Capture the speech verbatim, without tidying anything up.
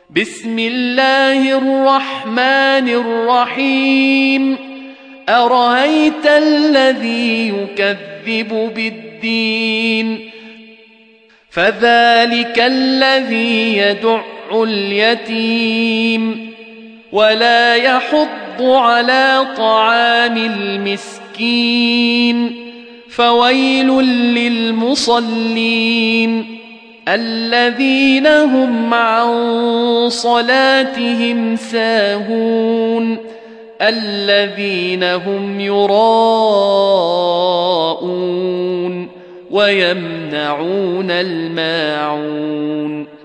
بسم الله الرحمن الرحيم أرأيت الذي يكذب بالدين فذلك الذي يدع اليتيم ولا يحض على طعام المسكين فويل للمصلين الذين هم عن صلاتهم ساهون الذين هم يراءون ويمنعون الماعون